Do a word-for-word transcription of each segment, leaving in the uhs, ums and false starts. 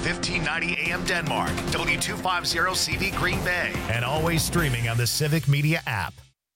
fifteen ninety A M Denmark, W two fifty C V Green Bay, and always streaming on the Civic Media app.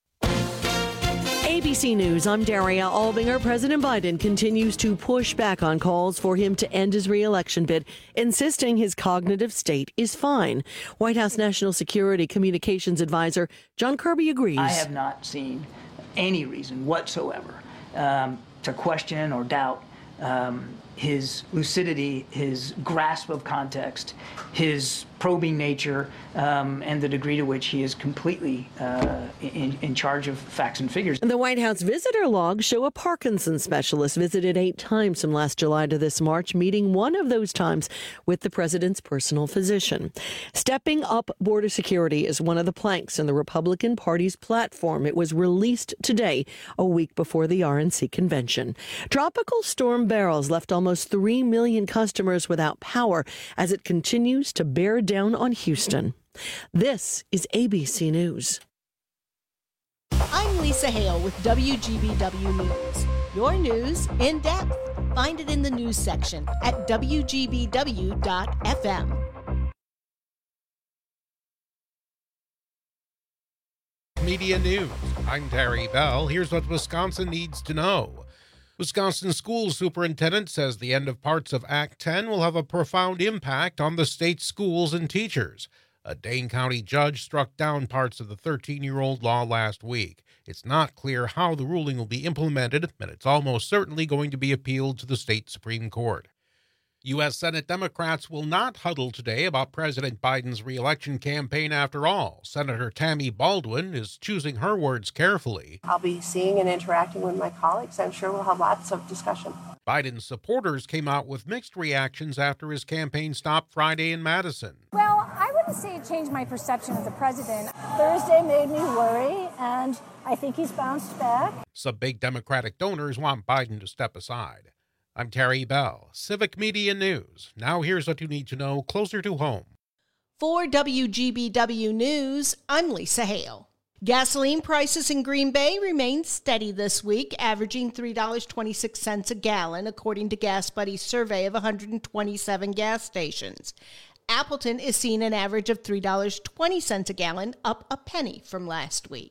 A B C News, I'm Daria Albinger. President Biden continues to push back on calls for him to end his re-election bid, insisting his cognitive state is fine. White House National Security Communications Advisor John Kirby agrees. I have not seen any reason whatsoever um, to question or doubt um, his lucidity, his grasp of context, his probing nature, um, and the degree to which he is completely uh, in, in charge of facts and figures. The White House visitor logs show a Parkinson's specialist visited eight times from last July to this March, meeting one of those times with the president's personal physician. Stepping up border security is one of the planks in the Republican Party's platform. It was released today, a week before the R N C convention. Tropical Storm Beryl left almost three million customers without power as it continues to bear down on Houston. This is A B C News. I'm Lisa Hale with W G B W News. Your news in depth. Find it in the news section at W G B W dot F M. Media News. I'm Terry Bell. Here's what Wisconsin needs to know. Wisconsin school superintendent says the end of parts of Act ten will have a profound impact on the state's schools and teachers. A Dane County judge struck down parts of the thirteen-year-old law last week. It's not clear how the ruling will be implemented, and it's almost certainly going to be appealed to the state Supreme Court. U S. Senate Democrats will not huddle today about President Biden's re-election campaign after all. Senator Tammy Baldwin is choosing her words carefully. I'll be seeing and interacting with my colleagues. I'm sure we'll have lots of discussion. Biden's supporters came out with mixed reactions after his campaign stopped Friday in Madison. Well, I wouldn't say it changed my perception of the president. Thursday made me worry, and I think he's bounced back. Some big Democratic donors want Biden to step aside. I'm Terry Bell, Civic Media News. Now here's what you need to know closer to home. For W G B W News, I'm Lisa Hale. Gasoline prices in Green Bay remain steady this week, averaging three dollars and twenty-six cents a gallon, according to Gas Buddy's survey of one hundred twenty-seven gas stations. Appleton is seeing an average of three dollars and twenty cents a gallon, up a penny from last week.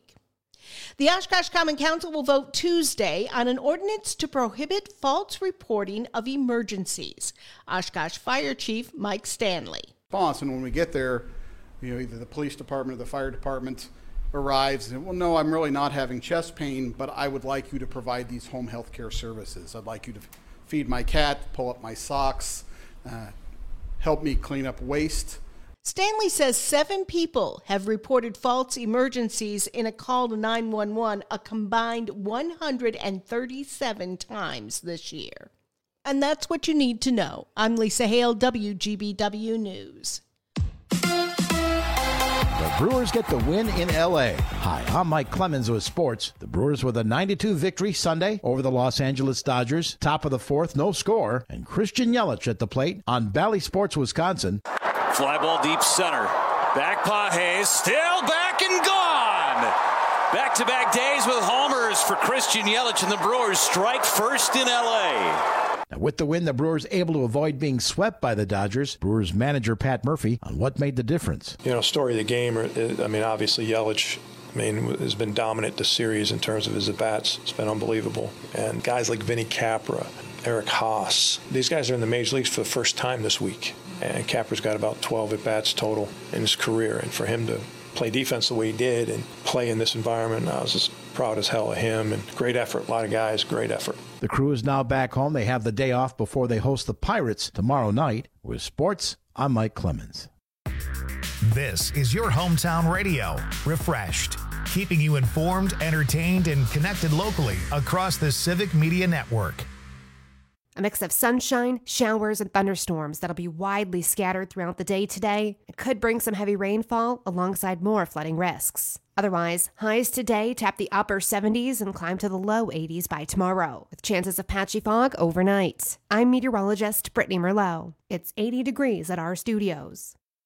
The Oshkosh Common Council will vote Tuesday on an ordinance to prohibit false reporting of emergencies. Oshkosh Fire Chief Mike Stanley. And when we get there, you know, either the police department or the fire department arrives and, well, no, I'm really not having chest pain, but I would like you to provide these home health care services. I'd like you to feed my cat, pull up my socks, uh, help me clean up waste. Stanley says seven people have reported false emergencies in a call to nine one one a combined one hundred thirty-seven times this year. And that's what you need to know. I'm Lisa Hale, W G B W News. The Brewers get the win in L A. Hi, I'm Mike Clemens with sports. The Brewers with a nine to two victory Sunday over the Los Angeles Dodgers. Top of the fourth, no score. And Christian Yelich at the plate on Valley Sports, Wisconsin. Fly ball deep center. Back Pages, still back and gone. Back-to-back days with homers for Christian Yelich, and the Brewers strike first in L A. Now, with the win, the Brewers able to avoid being swept by the Dodgers. Brewers manager Pat Murphy on what made the difference. You know, story of the game, I mean, obviously Yelich, I mean, has been dominant this series in terms of his at-bats. It's been unbelievable. And guys like Vinny Capra, Eric Haas, these guys are in the major leagues for the first time this week. And Capra's got about twelve at-bats total in his career. And for him to play defense the way he did and play in this environment, I was just proud as hell of him. And great effort. A lot of guys, great effort. The crew is now back home. They have the day off before they host the Pirates tomorrow night. With sports, I'm Mike Clemens. This is your hometown radio, Refreshed, keeping you informed, entertained, and connected locally across the Civic Media Network. A mix of sunshine, showers, and thunderstorms that'll be widely scattered throughout the day today. It could bring some heavy rainfall alongside more flooding risks. Otherwise, highs today tap the upper seventies and climb to the low eighties by tomorrow, with chances of patchy fog overnight. I'm meteorologist Brittany Merlot. It's eighty degrees at our studios.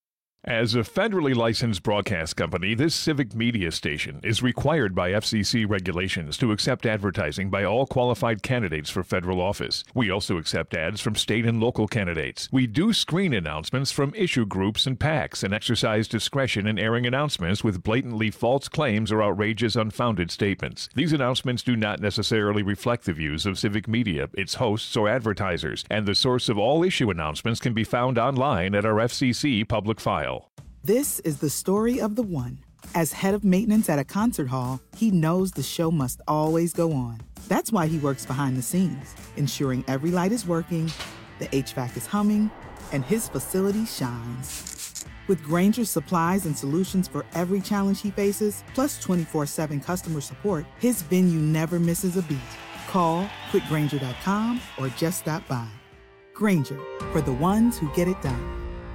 As a federally licensed broadcast company, this civic media station is required by F C C regulations to accept advertising by all qualified candidates for federal office. We also accept ads from state and local candidates. We do screen announcements from issue groups and PACs and exercise discretion in airing announcements with blatantly false claims or outrageous, unfounded statements. These announcements do not necessarily reflect the views of civic media, its hosts, or advertisers, and the source of all issue announcements can be found online at our F C C public file. This is the story of the one. As head of maintenance at a concert hall, he knows the show must always go on. That's why he works behind the scenes, ensuring every light is working, the H V A C is humming, and his facility shines. With Grainger's supplies and solutions for every challenge he faces, plus twenty-four seven customer support, his venue never misses a beat. Call quick grainger dot com or just stop by. Grainger, for the ones who get it done.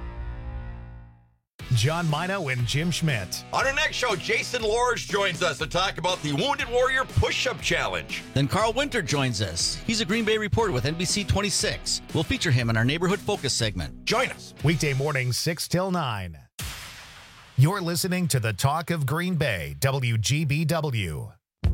John Mino and Jim Schmidt. On our next show, Jason Lorge joins us to talk about the Wounded Warrior Push-Up Challenge. Then Carl Winter joins us. He's a Green Bay reporter with N B C twenty-six. We'll feature him in our Neighborhood Focus segment. Join us. Weekday mornings, six till nine. You're listening to the Talk of Green Bay, W G B W.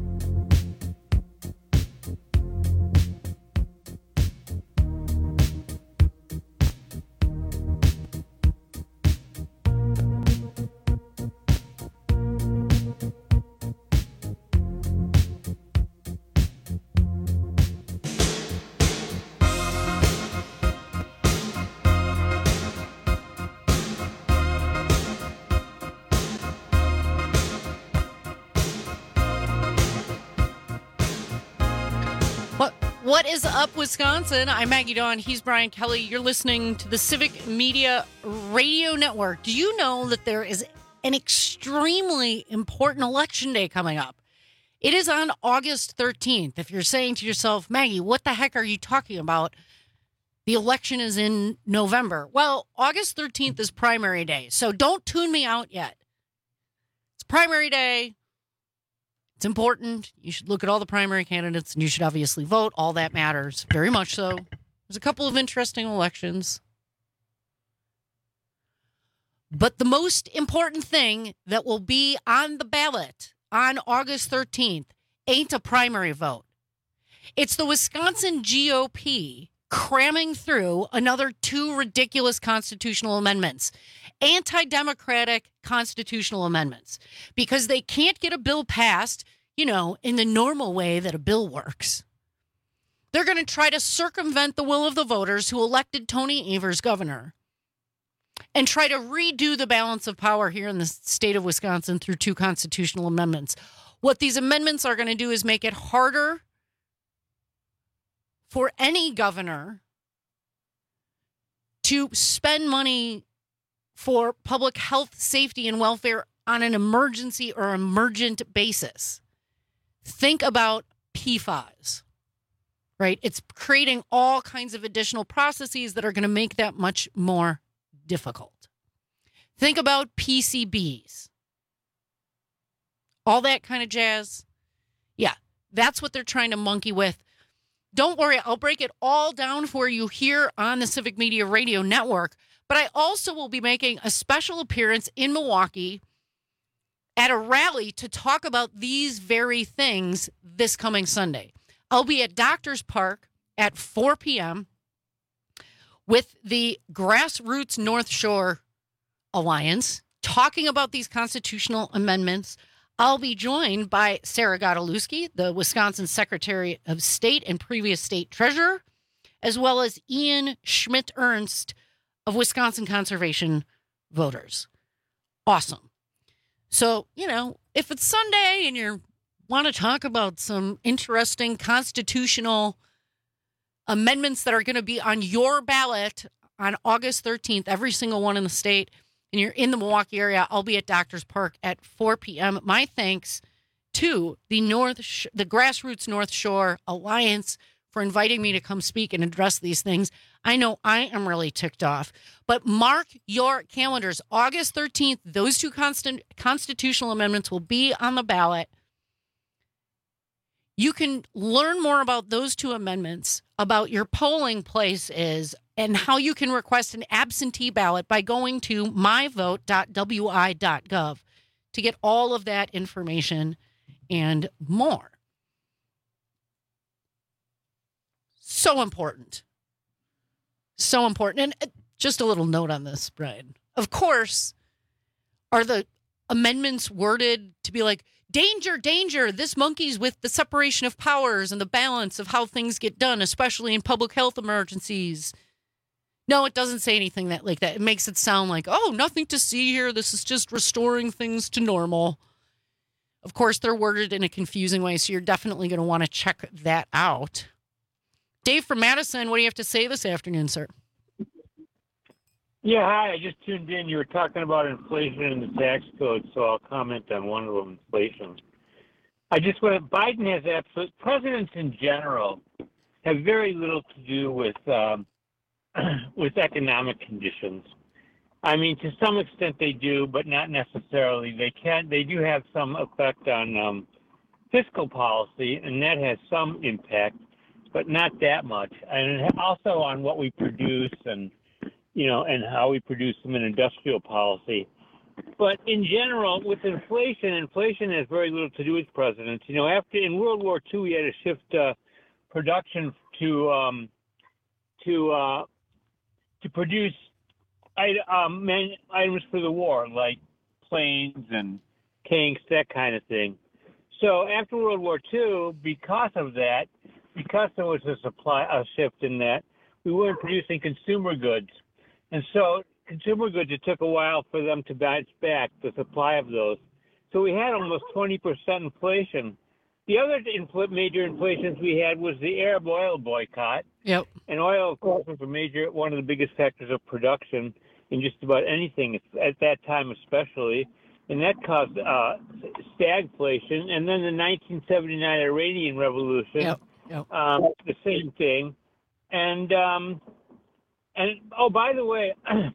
What is up, Wisconsin? I'm Maggie Dawn. He's Brian Kelly. You're listening to the Civic Media Radio Network. Do you know that there is an extremely important election day coming up? It is on August thirteenth. If you're saying to yourself, Maggie, what the heck are you talking about? The election is in November. Well, August thirteenth is primary day, so don't tune me out yet. It's primary day. It's important. You should look at all the primary candidates, and you should obviously vote. All that matters, very much so. There's a couple of interesting elections. But the most important thing that will be on the ballot on August thirteenth ain't a primary vote. It's the Wisconsin G O P cramming through another two ridiculous constitutional amendments, anti-democratic constitutional amendments, because they can't get a bill passed, you know, in the normal way that a bill works. They're going to try to circumvent the will of the voters who elected Tony Evers governor and try to redo the balance of power here in the state of Wisconsin through two constitutional amendments. What these amendments are going to do is make it harder for any governor to spend money for public health, safety, and welfare on an emergency or emergent basis. Think about P FAS, right? It's creating all kinds of additional processes that are going to make that much more difficult. Think about P C Bs. All that kind of jazz. Yeah, that's what they're trying to monkey with. Don't worry, I'll break it all down for you here on the Civic Media Radio Network. But I also will be making a special appearance in Milwaukee at a rally to talk about these very things this coming Sunday. I'll be at Doctors Park at four p.m. with the Grassroots North Shore Alliance talking about these constitutional amendments. I'll be joined by Sarah Godolewski, the Wisconsin Secretary of State and previous state treasurer, as well as Ian Schmidt-Ernst of Wisconsin Conservation Voters. Awesome. So, you know, if it's Sunday and you want to talk about some interesting constitutional amendments that are going to be on your ballot on August thirteenth, every single one in the state, and you're in the Milwaukee area, I'll be at Doctors Park at four p.m. My thanks to the North, Sh- the Grassroots North Shore Alliance for inviting me to come speak and address these things. I know I am really ticked off, but mark your calendars. August thirteenth, those two constant constitutional amendments will be on the ballot. You can learn more about those two amendments, about your polling place is, and how you can request an absentee ballot by going to my vote dot w i dot gov to get all of that information and more. So important. So important. And just a little note on this, Brian. Of course, are the amendments worded to be like, danger, danger, this monkey's with the separation of powers and the balance of how things get done, especially in public health emergencies? No, it doesn't say anything that like that. It makes it sound like, oh, nothing to see here. This is just restoring things to normal. Of course, they're worded in a confusing way, so you're definitely going to want to check that out. Dave from Madison, what do you have to say this afternoon, sir? Yeah, hi. I just tuned in. You were talking about inflation and the tax code, so I'll comment on one of them, inflation. I just want to, Biden has absolute, presidents in general have very little to do with um, with economic conditions. I mean, to some extent they do, but not necessarily. They can, they do have some effect on um, fiscal policy, and that has some impact, but not that much. And also on what we produce and you know, and how we produce them in industrial policy. But in general, with inflation, inflation has very little to do with presidents. You know, after in World War Two, we had to shift uh, production to um, to uh, to produce um, man, items for the war, like planes and tanks, that kind of thing. So after World War Two, because of that, because there was a supply a shift in that, we weren't producing consumer goods. And so consumer goods, it took a while for them to bounce back, the supply of those. So we had almost twenty percent inflation. The other infl- major inflations we had was the Arab oil boycott. Yep. And oil, of course, was a major, one of the biggest factors of production in just about anything, at that time especially. And that caused uh, stagflation. And then the nineteen seventy-nine Iranian Revolution, yep. Yep. Um, the same thing. And... Um, And, oh, by the way,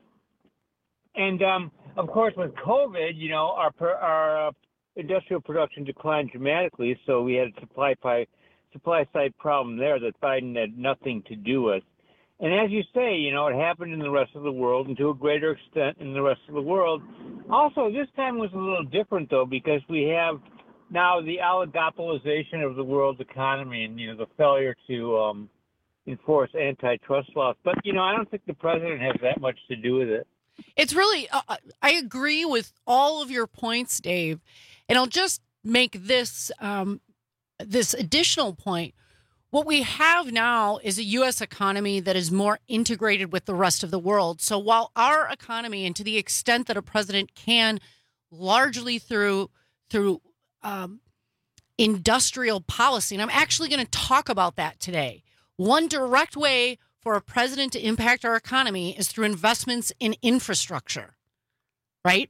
and, um, of course, with COVID, you know, our our uh, industrial production declined dramatically, so we had a supply, supply side problem there that Biden had nothing to do with. And as you say, you know, it happened in the rest of the world and to a greater extent in the rest of the world. Also, this time was a little different, though, because we have now the oligopolization of the world's economy and, you know, the failure to um, – enforce antitrust laws. But, you know, I don't think the president has that much to do with it. It's really, uh, I agree with all of your points, Dave. And I'll just make this, um, this additional point. What we have now is a U S economy that is more integrated with the rest of the world. So while our economy, and to the extent that a president can, largely through, through um, industrial policy, and I'm actually going to talk about that today. One direct way for a president to impact our economy is through investments in infrastructure, right?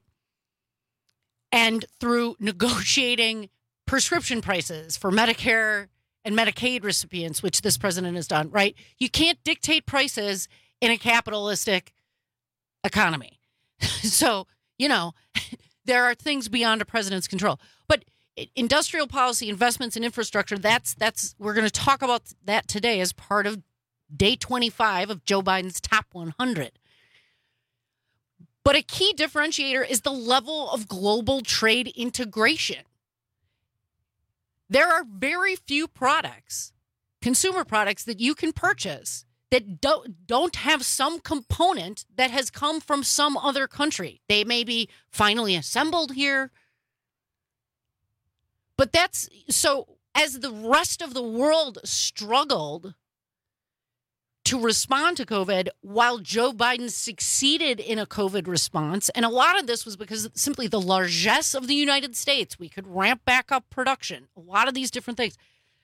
And through negotiating prescription prices for Medicare and Medicaid recipients, which this president has done, right? You can't dictate prices in a capitalistic economy. So, you know, there are things beyond a president's control. But industrial policy, investments in infrastructure, that's that's we're going to talk about that today as part of day twenty-five of Joe Biden's top one hundred. But a key differentiator is the level of global trade integration. There are very few products, consumer products, that you can purchase that don't, don't have some component that has come from some other country. They may be finally assembled here. But that's so as the rest of the world struggled to respond to COVID, while Joe Biden succeeded in a COVID response, and a lot of this was because simply the largesse of the United States, we could ramp back up production, a lot of these different things.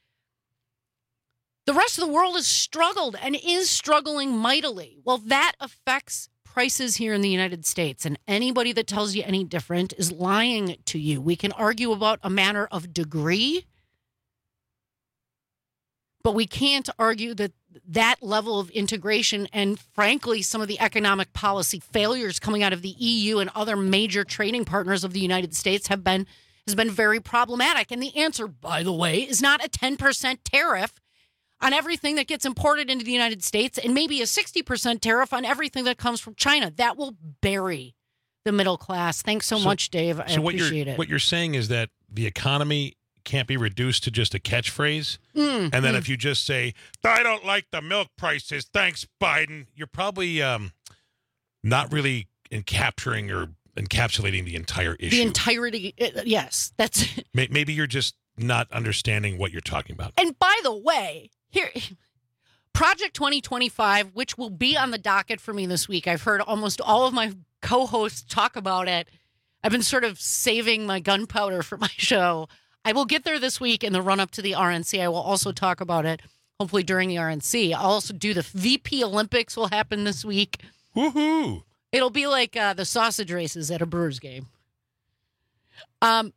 The rest of the world has struggled and is struggling mightily. Well, that affects prices here in the United States, and anybody that tells you any different is lying to you. We can argue about a matter of degree, but we can't argue that that level of integration and, frankly, some of the economic policy failures coming out of the E U and other major trading partners of the United States have been has been very problematic. And the answer, by the way, is not a ten percent tariff on everything that gets imported into the United States and maybe a sixty percent tariff on everything that comes from China. That will bury the middle class. Thanks so, so much, Dave. I so what appreciate you're, it. What you're saying is that the economy can't be reduced to just a catchphrase. Mm, and then mm. if you just say, I don't like the milk prices, thanks, Biden, you're probably um, not really in capturing or encapsulating the entire issue. The entirety, uh, yes. that's. Maybe you're just not understanding what you're talking about. And by the way, here, Project twenty twenty-five, which will be on the docket for me this week. I've heard almost all of my co-hosts talk about it. I've been sort of saving my gunpowder for my show. I will get there this week in the run-up to the R N C. I will also talk about it, hopefully, during the R N C. I'll also do the V P Olympics will happen this week. Woohoo! It'll be like uh, the sausage races at a Brewers game. Um,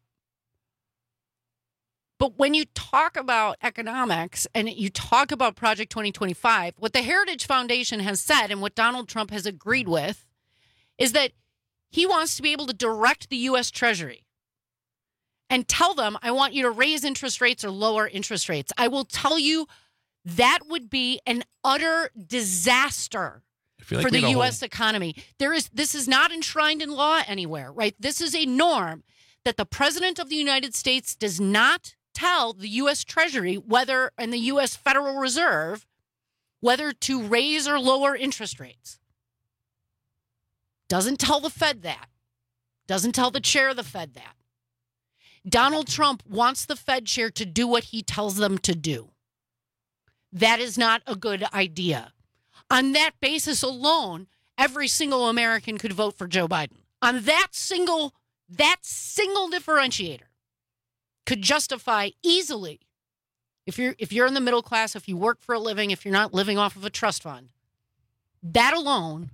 but when you talk about economics and you talk about Project twenty twenty-five, what the Heritage Foundation has said and what Donald Trump has agreed with is that he wants to be able to direct the U S Treasury and tell them, I want you to raise interest rates or lower interest rates. I will tell you that would be an utter disaster like for the whole... U S economy. There is this is not enshrined in law anywhere, right? This is a norm that the President of the United States does not tell the U S Treasury whether, and the U S Federal Reserve, whether to raise or lower interest rates. Doesn't tell the Fed that. Doesn't tell the chair of the Fed that. Donald Trump wants the Fed chair to do what he tells them to do. That is not a good idea. On that basis alone, every single American could vote for Joe Biden. On that single, that single differentiator could justify easily, if you're if you're in the middle class, if you work for a living, if you're not living off of a trust fund, that alone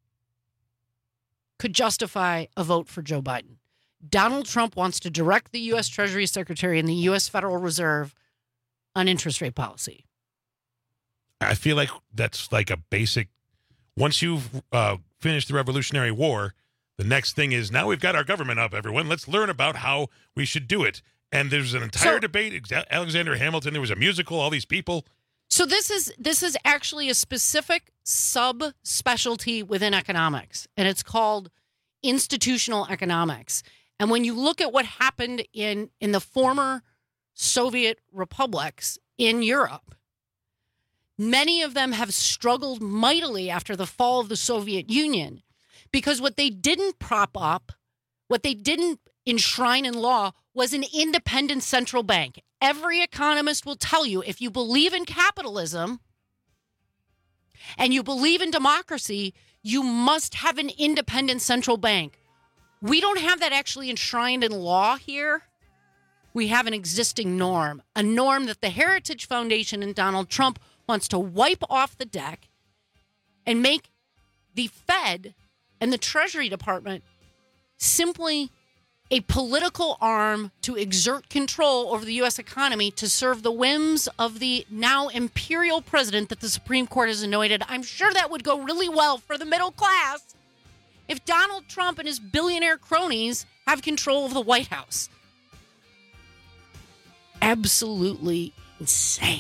could justify a vote for Joe Biden. Donald Trump wants to direct the U S Treasury Secretary and the U S Federal Reserve on interest rate policy. I feel like that's like a basic, once you've uh, finished the Revolutionary War, the next thing is, now we've got our government up, everyone. Let's learn about how we should do it. And there's an entire so, debate. Alexander Hamilton, there was a musical, all these people. So this is this is actually a specific sub-specialty within economics, and it's called institutional economics. And when you look at what happened in, in the former Soviet republics in Europe, many of them have struggled mightily after the fall of the Soviet Union because what they didn't prop up, what they didn't enshrine in law was an independent central bank. Every economist will tell you if you believe in capitalism and you believe in democracy, you must have an independent central bank. We don't have that actually enshrined in law here. We have an existing norm, a norm that the Heritage Foundation and Donald Trump wants to wipe off the deck and make the Fed and the Treasury Department simply a political arm to exert control over the U S economy to serve the whims of the now imperial president that the Supreme Court has anointed. I'm sure that would go really well for the middle class if Donald Trump and his billionaire cronies have control of the White House. Absolutely insane.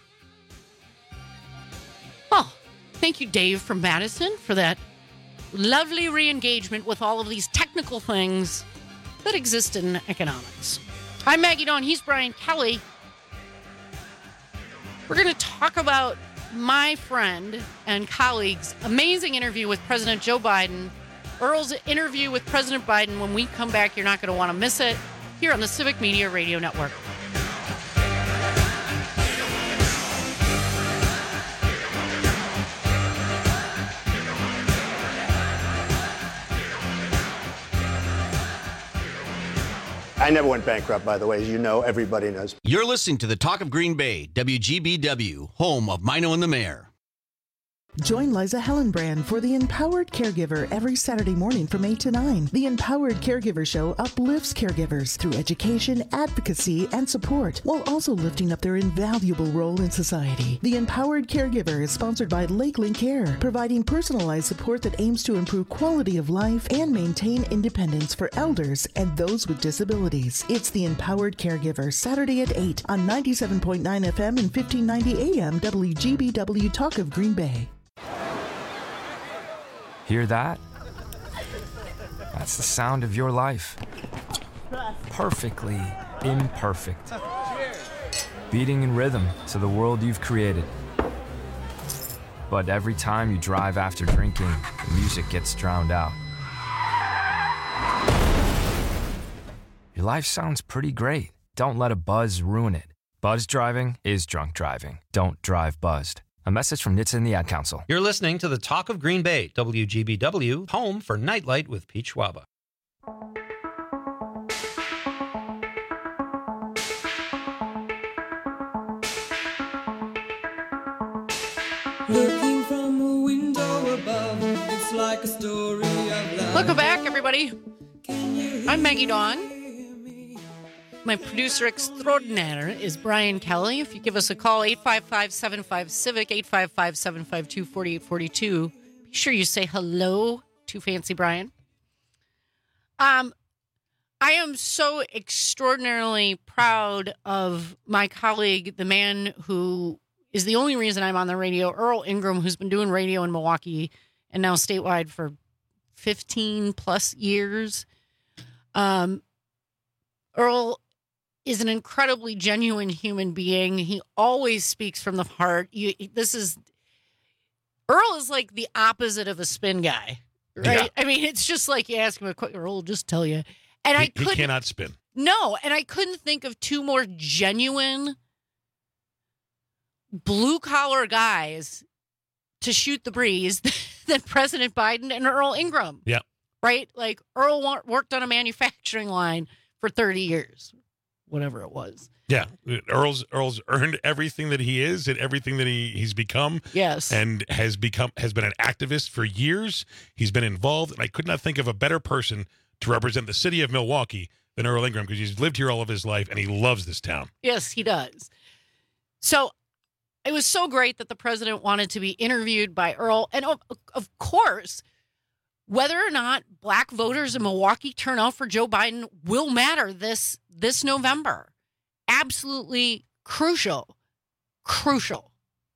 Oh, thank you, Dave from Madison, for that lovely re-engagement with all of these technical things that exist in economics. I'm Maggie Dawn. He's Brian Kelly. We're going to talk about my friend and colleague's amazing interview with President Joe Biden. Earl's interview with President Biden. When we come back, you're not going to want to miss it here on the Civic Media Radio Network. I never went bankrupt, by the way. As you know, everybody knows. You're listening to the Talk of Green Bay, W G B W, home of Mino and the Mayor. Join Liza Hellenbrand for The Empowered Caregiver every Saturday morning from eight to nine. The Empowered Caregiver Show uplifts caregivers through education, advocacy, and support, while also lifting up their invaluable role in society. The Empowered Caregiver is sponsored by Lakeland Care, providing personalized support that aims to improve quality of life and maintain independence for elders and those with disabilities. It's The Empowered Caregiver, Saturday at eight on ninety-seven point nine F M and fifteen ninety A M W G B W Talk of Green Bay. Hear that? That's the sound of your life. Perfectly imperfect. Beating in rhythm to the world you've created. But every time you drive after drinking, the music gets drowned out. Your life sounds pretty great. Don't let a buzz ruin it. Buzz driving is drunk driving. Don't drive buzzed. A message from N H T S A and the Ad Council. You're listening to the Talk of Green Bay, W G B W, home for Nightlight with Pete Schwaba. Looking from a window above, it's like a story of love. Welcome back, everybody. I'm Maggie Dawn. My producer extraordinaire is Brian Kelly. If you give us a call, eight five five, seven five, CIVIC, eight five five, seven five two, four eight four two. Be sure you say hello to Fancy Brian. Um, I am so extraordinarily proud of my colleague, the man who is the only reason I'm on the radio, Earl Ingram, who's been doing radio in Milwaukee and now statewide for fifteen plus years. Um, Earl is an incredibly genuine human being. He always speaks from the heart. You, this is Earl is like the opposite of a spin guy, right? Yeah. I mean, it's just like you ask him a question, Earl will just tell you. And he, I couldn't, he cannot spin. No, and I couldn't think of two more genuine blue collar guys to shoot the breeze than President Biden and Earl Ingram. Yeah. Right? Like Earl worked on a manufacturing line for thirty years. Whatever it was. Yeah. Earl's Earl's earned everything that he is and everything that he, he's become. Yes. And has become has been an activist for years. He's been involved, and I could not think of a better person to represent the city of Milwaukee than Earl Ingram, because he's lived here all of his life and he loves this town. Yes, he does. So it was so great that the president wanted to be interviewed by Earl. And of, of course, whether or not black voters in Milwaukee turn out for Joe Biden will matter this this November. Absolutely crucial. Crucial.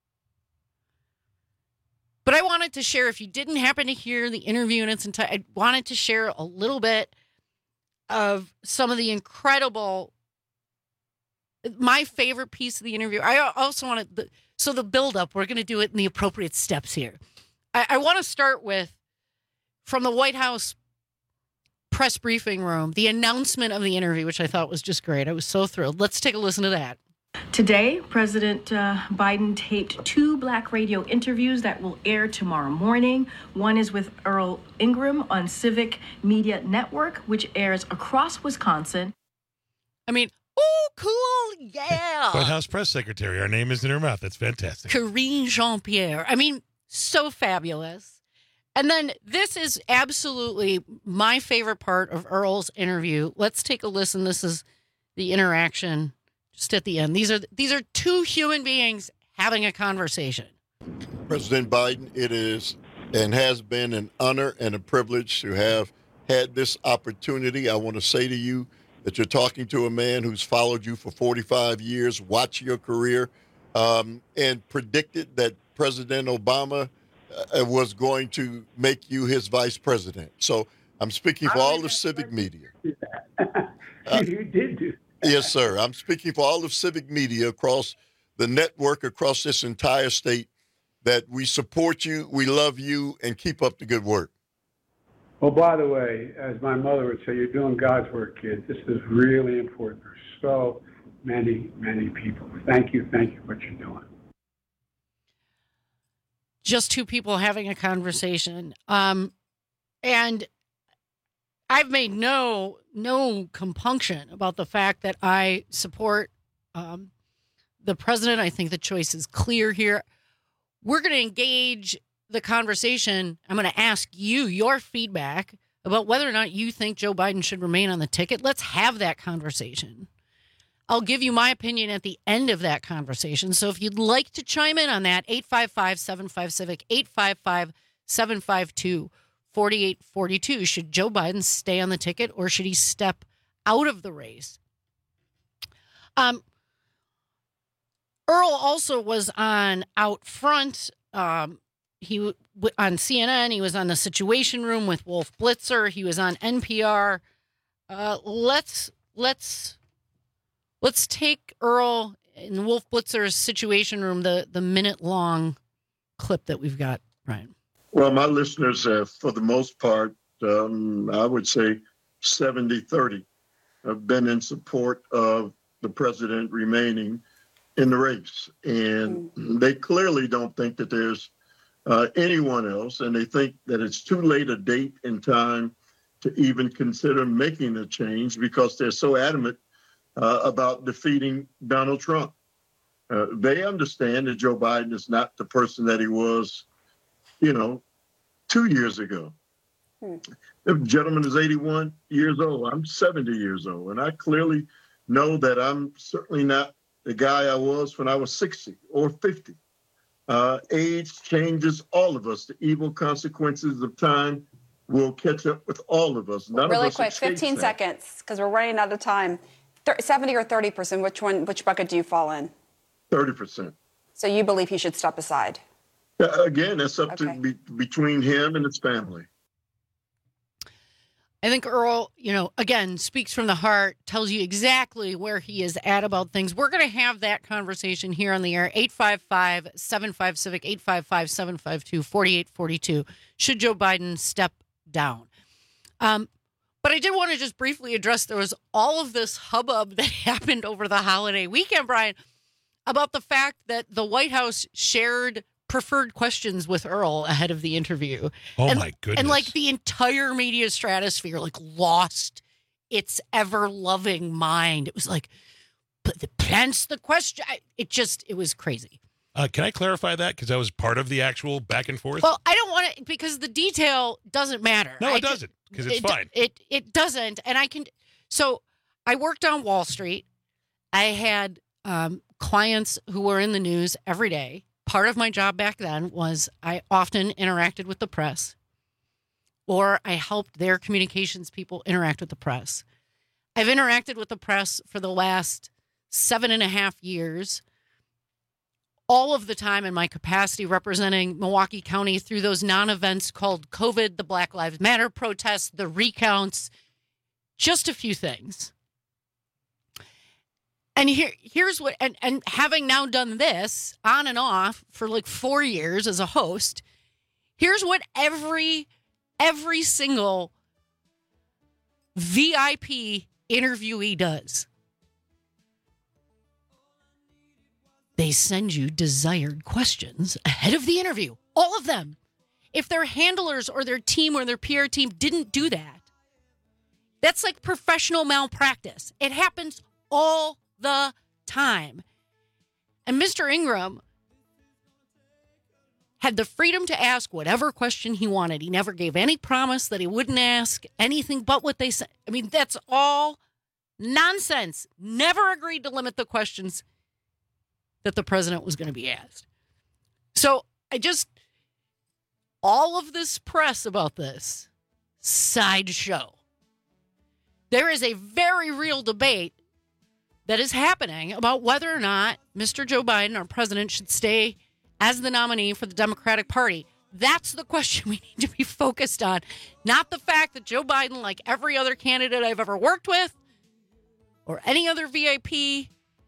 But I wanted to share, if you didn't happen to hear the interview in its entirety, I wanted to share a little bit of some of the incredible, my favorite piece of the interview. I also wanted, the, so the buildup, we're going to do it in the appropriate steps here. I, I want to start with, from the White House press briefing room, the announcement of the interview, which I thought was just great. I was so thrilled. Let's take a listen to that. Today, President uh, Biden taped two Black radio interviews that will air tomorrow morning. One is with Earl Ingram on Civic Media Network, which airs across Wisconsin. I mean, oh, cool, yeah. White House press secretary. Our name is in her mouth. That's fantastic. Karine Jean-Pierre. I mean, so fabulous. And then this is absolutely my favorite part of Earl's interview. Let's take a listen. This is the interaction just at the end. These are these are two human beings having a conversation. President Biden, it is and has been an honor and a privilege to have had this opportunity. I want to say to you that you're talking to a man who's followed you for forty-five years, watched your career, um, and predicted that President Obama uh, was going to make you his vice president. So I'm speaking for all the civic media. Uh, you did do that. Yes, sir. I'm speaking for all of civic media across the network, across this entire state, that we support you, we love you, and keep up the good work. Well, by the way, as my mother would say, you're doing God's work, kid. This is really important for so many, many people. Thank you. Thank you for what you're doing. Just two people having a conversation. Um, and I've made no no compunction about the fact that I support um, the president. I think the choice is clear here. We're going to engage the conversation. I'm going to ask you your feedback about whether or not you think Joe Biden should remain on the ticket. Let's have that conversation. I'll give you my opinion at the end of that conversation. So if you'd like to chime in on that, eight five five, seven five, civic, eight five five, seven five two, four eight four two. Should Joe Biden stay on the ticket or should he step out of the race? Um, Earl also was on Out Front. Um, he w- on C N N. He was on the Situation Room with Wolf Blitzer. He was on N P R. Uh, let's let's let's take Earl in Wolf Blitzer's Situation Room, the the minute long clip that we've got, Brian. Well, my listeners have, for the most part, um, I would say seventy thirty, have been in support of the president remaining in the race. And mm-hmm. they clearly don't think that there's uh, anyone else, and they think that it's too late a date and time to even consider making a change because they're so adamant uh, about defeating Donald Trump. Uh, they understand that Joe Biden is not the person that he was, you know, two years ago. Hmm. The gentleman is eighty-one years old. I'm seventy years old, and I clearly know that I'm certainly not the guy I was when I was sixty or fifty. Uh, age changes all of us. The evil consequences of time will catch up with all of us. None really of us quick, fifteen that. seconds, because we're running out of time. seventy or thirty percent, which one, which bucket do you fall in? thirty percent. So you believe he should step aside? Uh, again, that's up okay. to be, between him and his family. I think Earl, you know, again, speaks from the heart, tells you exactly where he is at about things. We're going to have that conversation here on the air. eight five five, seven five, civic, eight five five, seven five two, four eight four two. Should Joe Biden step down? Um, but I did want to just briefly address, there was all of this hubbub that happened over the holiday weekend, Brian, about the fact that the White House shared preferred questions with Earl ahead of the interview. Oh, and, my goodness. And like the entire media stratosphere like lost its ever-loving mind. It was like, but the plants the question. It just, it was crazy. Uh, can I clarify that? Because that was part of the actual back and forth? Well, I don't want to, because the detail doesn't matter. No, I it doesn't, because it's it, fine. It, it doesn't. And I can, so I worked on Wall Street. I had um, clients who were in the news every day. Part of my job back then was I often interacted with the press, or I helped their communications people interact with the press. I've interacted with the press for the last seven and a half years, all of the time in my capacity representing Milwaukee County through those non-events called COVID, the Black Lives Matter protests, the recounts, just a few things. And here, here's what, and, and having now done this on and off for like four years as a host, here's what every, every single V I P interviewee does. They send you desired questions ahead of the interview. All of them. If their handlers or their team or their P R team didn't do that, that's like professional malpractice. It happens all the time. And Mister Ingram had the freedom to ask whatever question he wanted. He never gave any promise that he wouldn't ask anything but what they said. I mean, that's all nonsense. Never agreed to limit the questions that the president was going to be asked. So I just, all of this press about this, sideshow. There is a very real debate that is happening about whether or not Mister Joe Biden, our president, should stay as the nominee for the Democratic Party. That's the question we need to be focused on, not the fact that Joe Biden, like every other candidate I've ever worked with or any other V I P,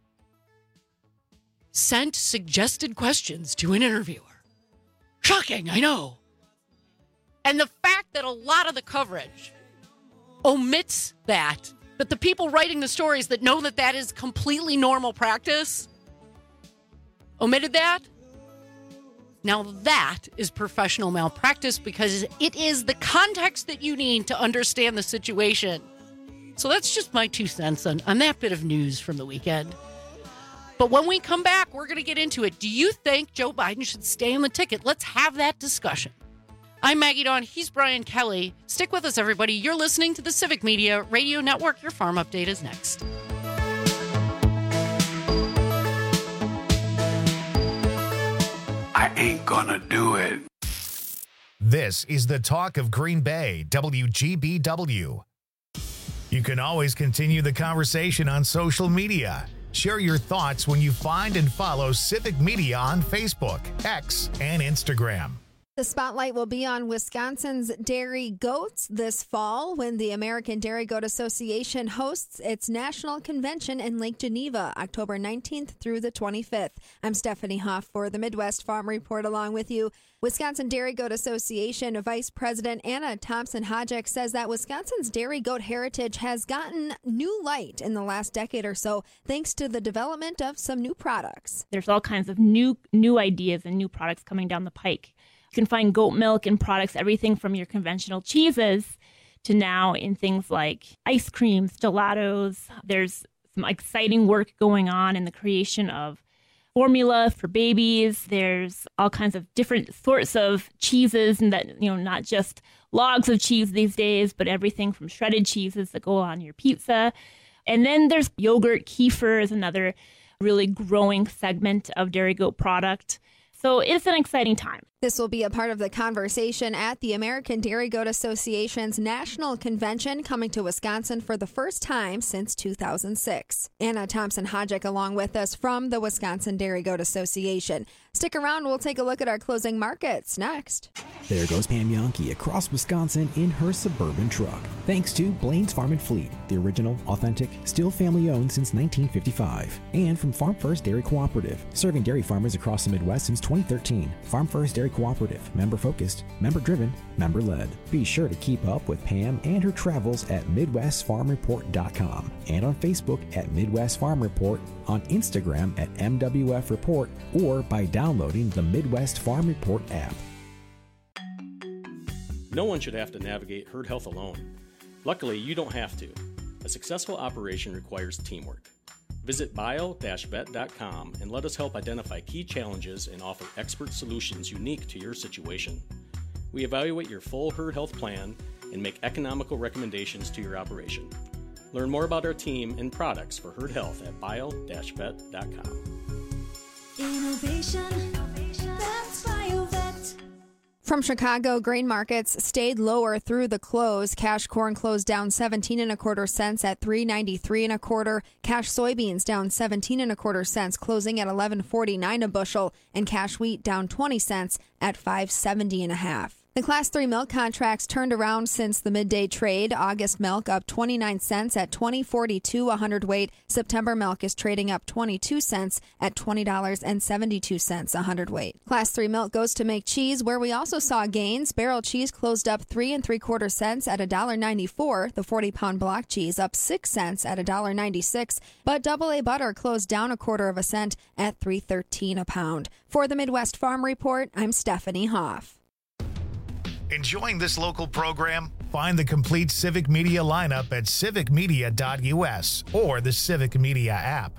sent suggested questions to an interviewer. Shocking, I know. And the fact that a lot of the coverage omits that, that the people writing the stories that know that that is completely normal practice omitted that. Now that is professional malpractice because it is the context that you need to understand the situation. So that's just my two cents on, on that bit of news from the weekend. But when we come back, we're going to get into it. Do you think Joe Biden should stay on the ticket? Let's have that discussion. I'm Maggie Dawn. He's Brian Kelly. Stick with us, everybody. You're listening to the Civic Media Radio Network. Your Farm Update is next. I ain't gonna do it. This is the talk of Green Bay, W G B W. You can always continue the conversation on social media. Share your thoughts when you find and follow Civic Media on Facebook, X, and Instagram. The spotlight will be on Wisconsin's dairy goats this fall when the American Dairy Goat Association hosts its national convention in Lake Geneva, October nineteenth through the twenty-fifth. I'm Stephanie Hoff for the Midwest Farm Report along with you. Wisconsin Dairy Goat Association Vice President Anna Thompson-Hodgeck says that Wisconsin's dairy goat heritage has gotten new light in the last decade or so thanks to the development of some new products. There's all kinds of new new ideas and new products coming down the pike. You can find goat milk in products, everything from your conventional cheeses to now in things like ice creams, gelatos. There's some exciting work going on in the creation of formula for babies. There's all kinds of different sorts of cheeses, and that, you know, not just logs of cheese these days, but everything from shredded cheeses that go on your pizza. And then there's yogurt. Kefir is another really growing segment of dairy goat product. So it's an exciting time. This will be a part of the conversation at the American Dairy Goat Association's National Convention coming to Wisconsin for the first time since two thousand six. Anna Thompson-Hodgeck along with us from the Wisconsin Dairy Goat Association. Stick around. We'll take a look at our closing markets next. There goes Pam Yonke across Wisconsin in her Suburban truck. Thanks to Blaine's Farm and Fleet, the original, authentic, still family-owned since nineteen fifty-five. And from Farm First Dairy Cooperative, serving dairy farmers across the Midwest since twenty thirteen. Farm First Dairy Cooperative, member-focused, member-driven, member-led. Be sure to keep up with Pam and her travels at Midwest Farm Report dot com and on Facebook at Midwest Farm Report, on Instagram at M W F Report, or by downloading the Midwest Farm Report app. No one should have to navigate herd health alone. Luckily, you don't have to. A successful operation requires teamwork. Visit bio dash vet dot com and let us help identify key challenges and offer expert solutions unique to your situation. We evaluate your full herd health plan and make economical recommendations to your operation. Learn more about our team and products for herd health at bio dash vet dot com. Innovation, that's BioVet. From Chicago, grain markets stayed lower through the close. Cash corn closed down seventeen and a quarter cents at three ninety-three and a quarter. Cash soybeans down seventeen and a quarter cents, closing at eleven forty-nine a bushel, and cash wheat down twenty cents at five seventy and a half. The Class three milk contracts turned around since the midday trade. August milk up twenty-nine cents at twenty forty-two a hundredweight. September milk is trading up twenty-two cents at twenty dollars and seventy-two cents a hundredweight. Class three milk goes to make cheese, where we also saw gains. Barrel cheese closed up three and three quarter cents at one dollar ninety-four. The forty pound block cheese up six cents at one dollar ninety-six. But double A butter closed down a quarter of a cent at three thirteen a pound. For the Midwest Farm Report, I'm Stephanie Hoff. Enjoying this local program? Find the complete Civic Media lineup at civic media dot U S or the Civic Media app.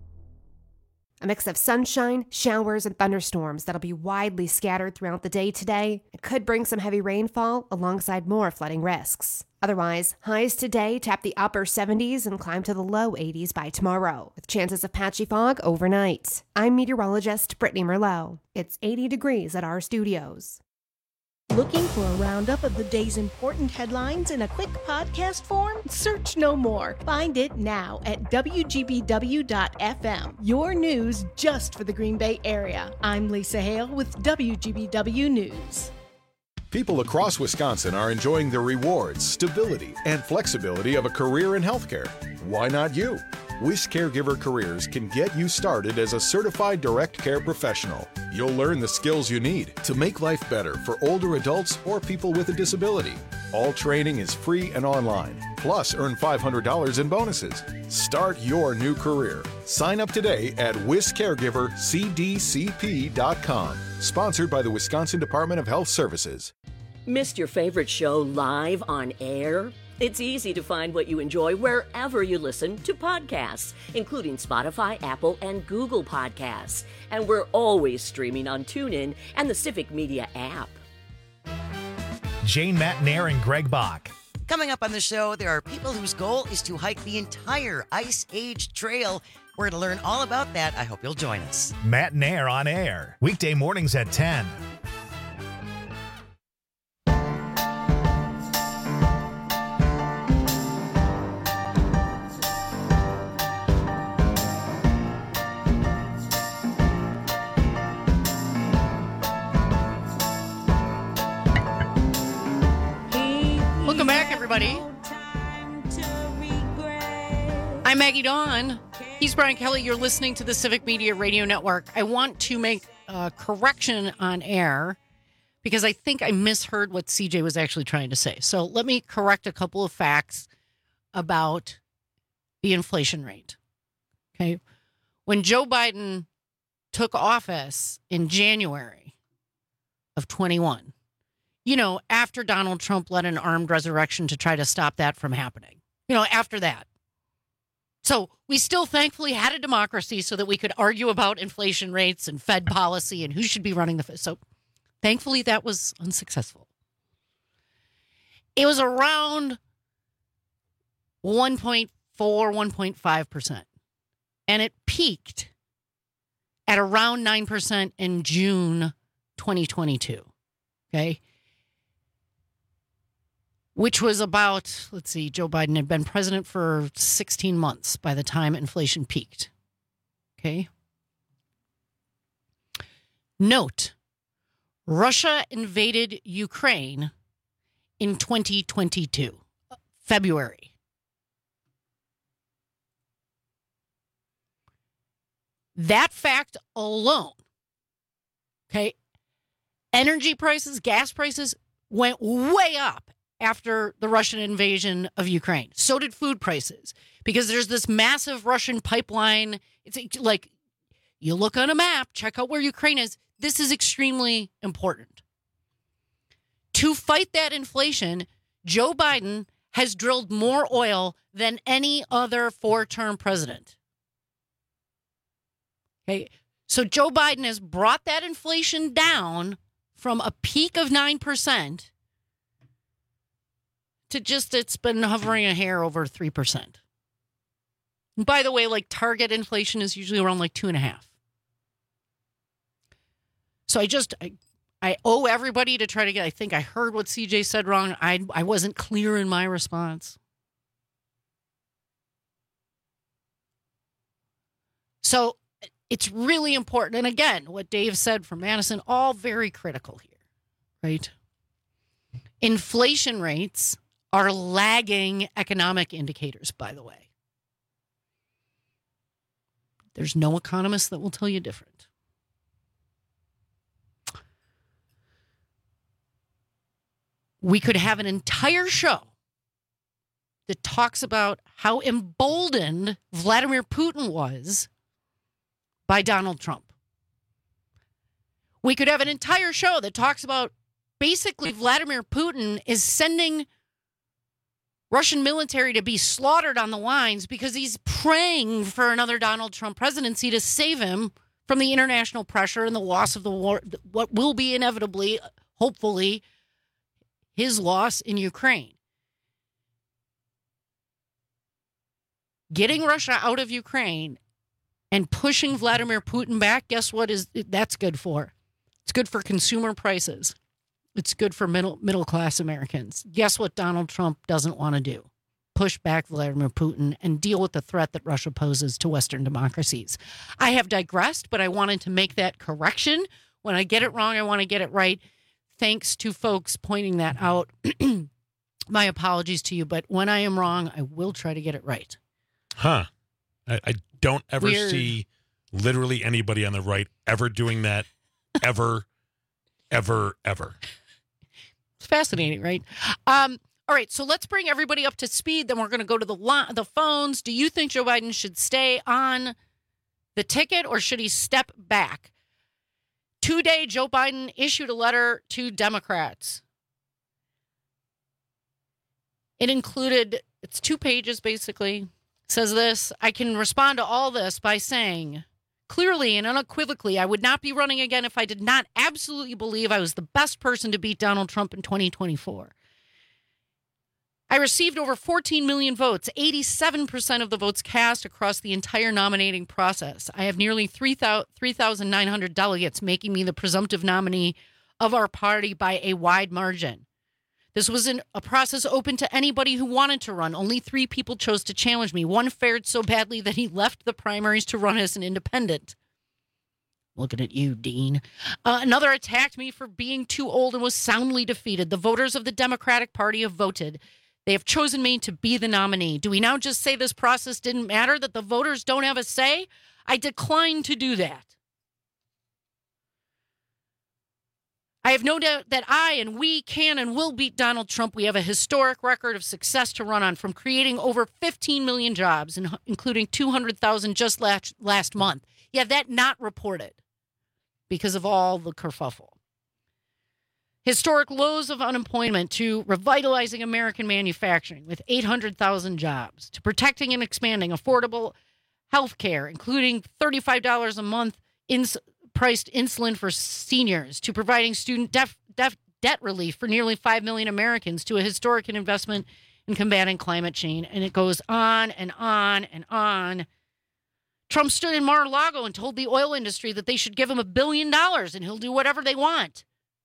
A mix of sunshine, showers, and thunderstorms that'll be widely scattered throughout the day today. It could bring some heavy rainfall alongside more flooding risks. Otherwise, highs today tap the upper seventies and climb to the low eighties by tomorrow, with chances of patchy fog overnight. I'm meteorologist Brittany Merlot. It's eighty degrees at our studios. Looking for a roundup of the day's important headlines in a quick podcast form? Search no more. Find it now at W G B W dot F M. Your news just for the Green Bay area. I'm Lisa Hale with W G B W News. People across Wisconsin are enjoying the rewards, stability, and flexibility of a career in healthcare. Why not you? Wish Caregiver Careers can get you started as a certified direct care professional. You'll learn the skills you need to make life better for older adults or people with a disability. All training is free and online. Plus, earn five hundred dollars in bonuses. Start your new career. Sign up today at wish caregiver c d c p dot com. Sponsored by the Wisconsin Department of Health Services. Missed your favorite show live on air? It's easy to find what you enjoy wherever you listen to podcasts, including Spotify, Apple, and Google Podcasts. And we're always streaming on TuneIn and the Civic Media app. Jane Matnair and Greg Bach. Coming up on the show, there are people whose goal is to hike the entire Ice Age Trail. We're going to learn all about that. I hope you'll join us. Matnair on air, weekday mornings at ten. Welcome back, everybody. I'm Maggie Dawn. He's Brian Kelly. You're listening to the Civic Media Radio Network. I want to make a correction on air because I think I misheard what C J was actually trying to say. So let me correct a couple of facts about the inflation rate. Okay. When Joe Biden took office in January of twenty-one, you know, after Donald Trump led an armed resurrection to try to stop that from happening, you know, after that. So we still thankfully had a democracy so that we could argue about inflation rates and Fed policy and who should be running the Fed. So thankfully that was unsuccessful. It was around one point four, one point five percent. And it peaked at around nine percent in June twenty twenty-two. Okay. Which was about, let's see, Joe Biden had been president for sixteen months by the time inflation peaked. Okay. Note, Russia invaded Ukraine in twenty twenty-two, February. That fact alone, okay, energy prices, gas prices went way up after the Russian invasion of Ukraine. So did food prices, because there's this massive Russian pipeline. It's like, you look on a map, check out where Ukraine is. This is extremely important. To fight that inflation, Joe Biden has drilled more oil than any other four-term president. Okay, so Joe Biden has brought that inflation down from a peak of nine percent to just, it's been hovering a hair over three percent. And by the way, like target inflation is usually around like two and a half. So I just, I, I owe everybody to try to get, I think I heard what C J said wrong. I, I wasn't clear in my response. So it's really important. And again, what Dave said from Madison, all very critical here, right? Inflation rates are lagging economic indicators, by the way. There's no economist that will tell you different. We could have an entire show that talks about how emboldened Vladimir Putin was by Donald Trump. We could have an entire show that talks about basically Vladimir Putin is sending Russian military to be slaughtered on the lines because he's praying for another Donald Trump presidency to save him from the international pressure and the loss of the war, what will be inevitably, hopefully, his loss in Ukraine. Getting Russia out of Ukraine and pushing Vladimir Putin back, guess what is that's good for? It's good for consumer prices. It's good for middle middle class Americans. Guess what Donald Trump doesn't want to do? Push back Vladimir Putin and deal with the threat that Russia poses to Western democracies. I have digressed, but I wanted to make that correction. When I get it wrong, I want to get it right. Thanks to folks pointing that out. My apologies to you, but when I am wrong, I will try to get it right. Huh. I, I don't ever Weird. see literally anybody on the right ever doing that, ever, ever, ever. It's fascinating, right? Um, all right, so let's bring everybody up to speed. Then we're going to go to the lo- the phones. Do you think Joe Biden should stay on the ticket or should he step back? Today, Joe Biden issued a letter to Democrats. It included, it's two pages basically. It says this, I can respond to all this by saying, clearly and unequivocally, I would not be running again if I did not absolutely believe I was the best person to beat Donald Trump in twenty twenty-four. I received over fourteen million votes, eighty-seven percent of the votes cast across the entire nominating process. I have nearly three thousand nine hundred delegates, making me the presumptive nominee of our party by a wide margin. This was an, a process open to anybody who wanted to run. Only three people chose to challenge me. One fared so badly that he left the primaries to run as an independent. Looking at you, Dean. Uh, another attacked me for being too old and was soundly defeated. The voters of the Democratic Party have voted. They have chosen me to be the nominee. Do we now just say this process didn't matter, that the voters don't have a say? I decline to do that. I have no doubt that I and we can and will beat Donald Trump. We have a historic record of success to run on, from creating over fifteen million jobs, including two hundred thousand just last, last month. Yeah, that not reported because of all the kerfuffle. Historic lows of unemployment, to revitalizing American manufacturing with eight hundred thousand jobs, to protecting and expanding affordable health care, including thirty-five dollars a month ins- priced insulin for seniors, to providing student def- def- debt relief for nearly five million Americans, to a historic investment in combating climate change. And it goes on and on and on. Trump stood in Mar-a-Lago and told the oil industry that they should give him a billion dollars and he'll do whatever they want.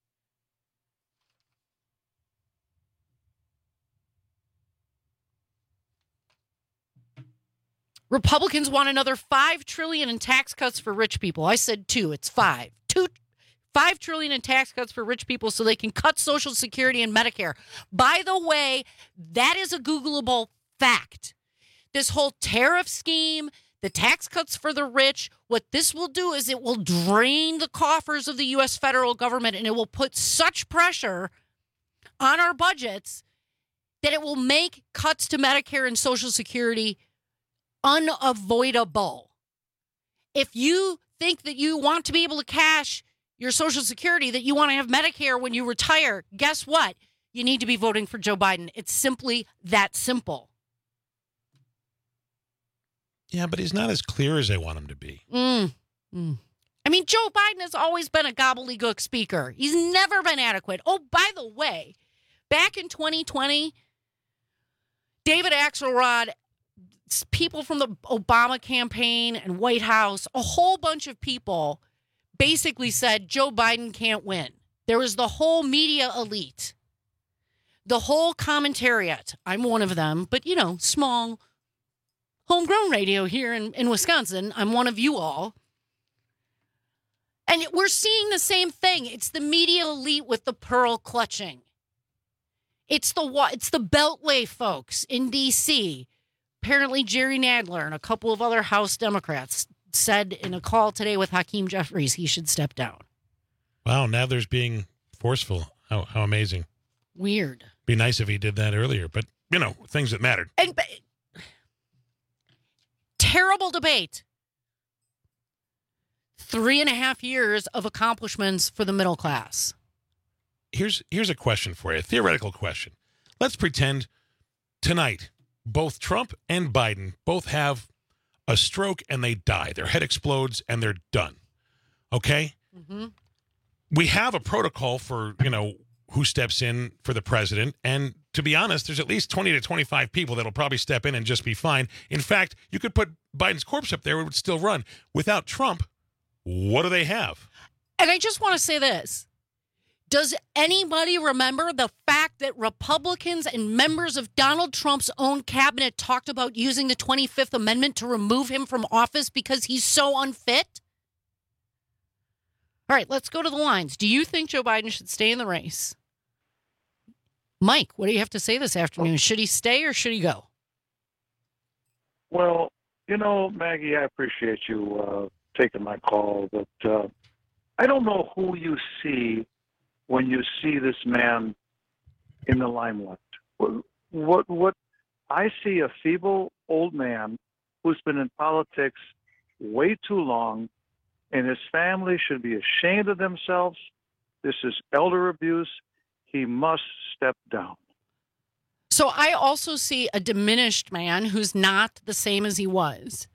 Republicans want another five trillion dollars in tax cuts for rich people. I said two. It's five. Two, five trillion dollars in tax cuts for rich people so they can cut Social Security and Medicare. By the way, that is a Googleable fact. This whole tariff scheme, the tax cuts for the rich, what this will do is it will drain the coffers of the U S federal government, and it will put such pressure on our budgets that it will make cuts to Medicare and Social Security unavoidable. If you think that you want to be able to cash your Social Security, that you want to have Medicare when you retire, guess what? You need to be voting for Joe Biden. It's simply that simple. Yeah, but he's not as clear as they want him to be. Mm. Mm. I mean, Joe Biden has always been a gobbledygook speaker. He's never been adequate. Oh, by the way, back in twenty twenty, David Axelrod, people from the Obama campaign and White House, a whole bunch of people basically said Joe Biden can't win. There was the whole media elite, the whole commentariat. I'm one of them, but, you know, small, homegrown radio here in, in Wisconsin. I'm one of you all. And we're seeing the same thing. It's the media elite with the pearl clutching. It's the, it's the Beltway folks in D C Apparently, Jerry Nadler and a couple of other House Democrats said in a call today with Hakeem Jeffries he should step down. Wow, Nadler's being forceful. How how amazing. Weird. Be nice if he did that earlier, but, you know, things that mattered. And but, terrible debate. Three and a half years of accomplishments for the middle class. Here's here's a question for you, a theoretical question. Let's pretend tonight both Trump and Biden both have a stroke and they die. Their head explodes and they're done. Okay? Mm-hmm. We have a protocol for, you know, who steps in for the president. And to be honest, there's at least twenty to twenty-five people that'll probably step in and just be fine. In fact, you could put Biden's corpse up there, it would still run. Without Trump, what do they have? And I just want to say this. Does anybody remember the fact that Republicans and members of Donald Trump's own cabinet talked about using the twenty-fifth Amendment to remove him from office because he's so unfit? All right, let's go to the lines. Do you think Joe Biden should stay in the race? Mike, what do you have to say this afternoon? Should he stay or should he go? Well, you know, Maggie, I appreciate you uh, taking my call, but uh, I don't know who you see when you see this man in the limelight. What, what, what I see a feeble old man who's been in politics way too long, and his family should be ashamed of themselves. This is elder abuse. He must step down. So I also see a diminished man who's not the same as he was.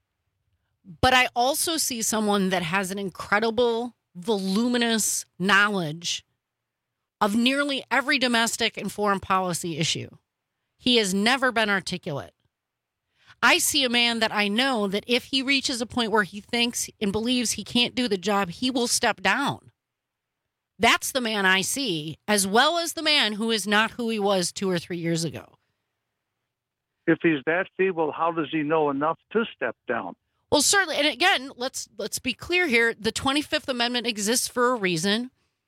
But I also see someone that has an incredible, voluminous knowledge of nearly every domestic and foreign policy issue. He has never been articulate. I see a man that I know that if he reaches a point where he thinks and believes he can't do the job, he will step down. That's the man I see, as well as the man who is not who he was two or three years ago. If he's that feeble, how does he know enough to step down? Well, certainly, and again, let's let's be clear here. The twenty-fifth Amendment exists for a reason,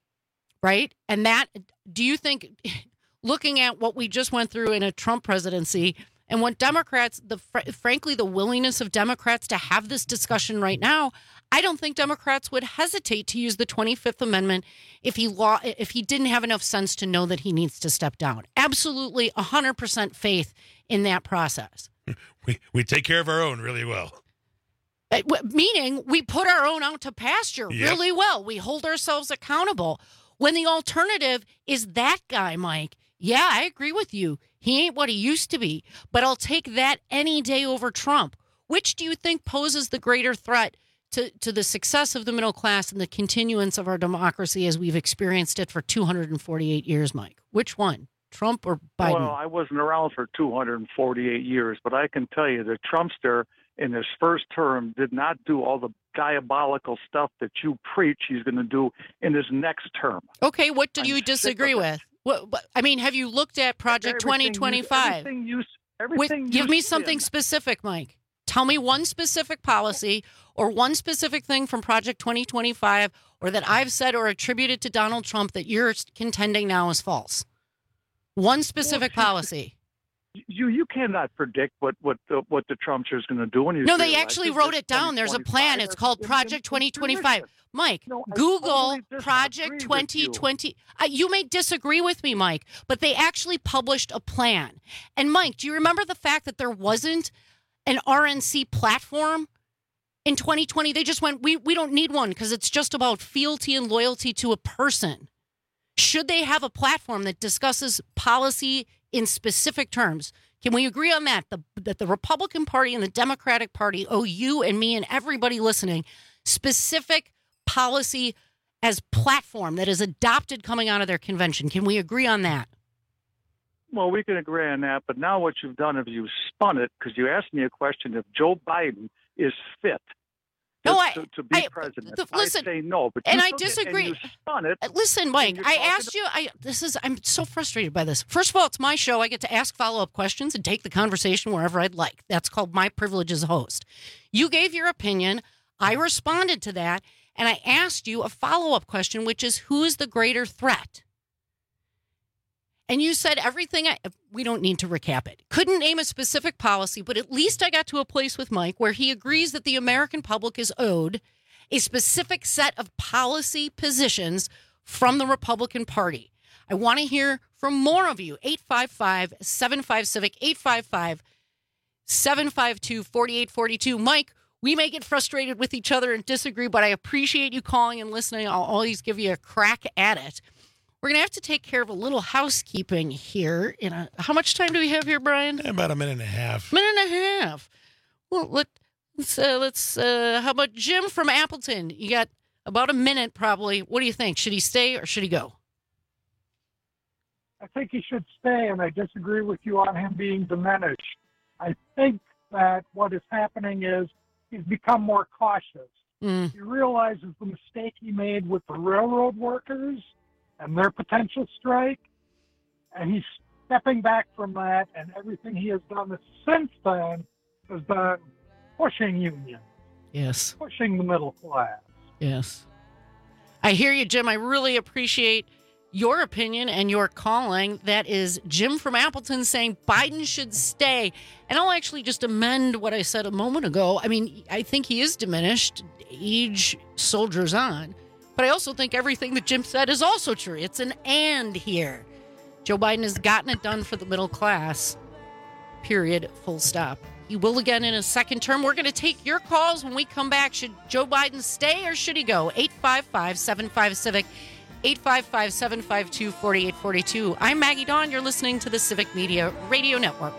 right? And that, do you think, looking at what we just went through in a Trump presidency and what Democrats, the fr- frankly, the willingness of Democrats to have this discussion right now, I don't think Democrats would hesitate to use the twenty-fifth Amendment if he law if he didn't have enough sense to know that he needs to step down. Absolutely, one hundred percent faith in that process. We we take care of our own really well. Uh, w- meaning we put our own out to pasture Yep. really well. We hold ourselves accountable. When the alternative is that guy, Mike, yeah, I agree with you. He ain't what he used to be, but I'll take that any day over Trump. Which do you think poses the greater threat to, to the success of the middle class and the continuance of our democracy as we've experienced it for two hundred forty-eight years, Mike? Which one, Trump or Biden? Well, I wasn't around for two hundred forty-eight years, but I can tell you the Trumpster in his first term did not do all the diabolical stuff that you preach he's going to do in his next term. Okay, what do I'm you sick disagree of it. with? What, what, I mean, have you looked at Project twenty twenty-five? Everything you, With, everything give you me something spin. specific, Mike. Tell me one specific policy or one specific thing from Project twenty twenty-five or that I've said or attributed to Donald Trump that you're contending now is false. One specific Well, policy. You you cannot predict what what the, what the Trumpster is going to do when he's No, they reelected. actually wrote it down. There's a plan. It's called Project twenty twenty-five. Mike, No, I Google totally disagree Project with twenty twenty. Uh, you may disagree with me, Mike, but they actually published a plan. And Mike, do you remember the fact that there wasn't an R N C platform in twenty twenty? They just went, we, we don't need one because it's just about fealty and loyalty to a person. Should they have a platform that discusses policy in specific terms? Can we agree on that? The, that the Republican Party and the Democratic Party owe you and me and everybody listening specific policy as platform that is adopted coming out of their convention. Can we agree on that? Well, we can agree on that, but now what you've done is you've spun it because you asked me a question if Joe Biden is fit No, to, I, to, to be I- president. the- listen, I say no, but and you I took it disagree. And you spun it. Uh, Listen, Mike, you're I talking asked you, I this is I'm so frustrated by this. First of all, it's my show. I get to ask follow-up questions and take the conversation wherever I'd like. That's called my privilege as a host. You gave your opinion. I responded to that, and I asked you a follow-up question, which is who is the greater threat? And you said everything. I, we don't need to recap it. Couldn't name a specific policy, but at least I got to a place with Mike where he agrees that the American public is owed a specific set of policy positions from the Republican Party. I want to hear from more of you. eight five five, seven five, civic, eight five five, seven five two, four eight four two. Mike, we may get frustrated with each other and disagree, but I appreciate you calling and listening. I'll always give you a crack at it. We're going to have to take care of a little housekeeping here. In a, how much time do we have here, Brian? About a minute and a half. Minute and a half. Well, let, let's, uh, let's uh, how about Jim from Appleton? You got about a minute probably. What do you think? Should he stay or should he go? I think he should stay, and I disagree with you on him being diminished. I think that what is happening is he's become more cautious. Mm. He realizes the mistake he made with the railroad workers and their potential strike, and he's stepping back from that, and everything he has done since then has been pushing unions, Yes. pushing the middle class. Yes. I hear you, Jim. I really appreciate your opinion and your calling. That is Jim from Appleton saying Biden should stay. And I'll actually just amend what I said a moment ago. I mean, I think he is diminished. Age soldiers on. But I also think everything that Jim said is also true. It's an and here. Joe Biden has gotten it done for the middle class. Period. Full stop. He will again in a second term. We're going to take your calls when we come back. Should Joe Biden stay or should he go? eight five five, seven five, civic. eight five five, seven five two, four eight four two. I'm Maggie Dawn. You're listening to the Civic Media Radio Network.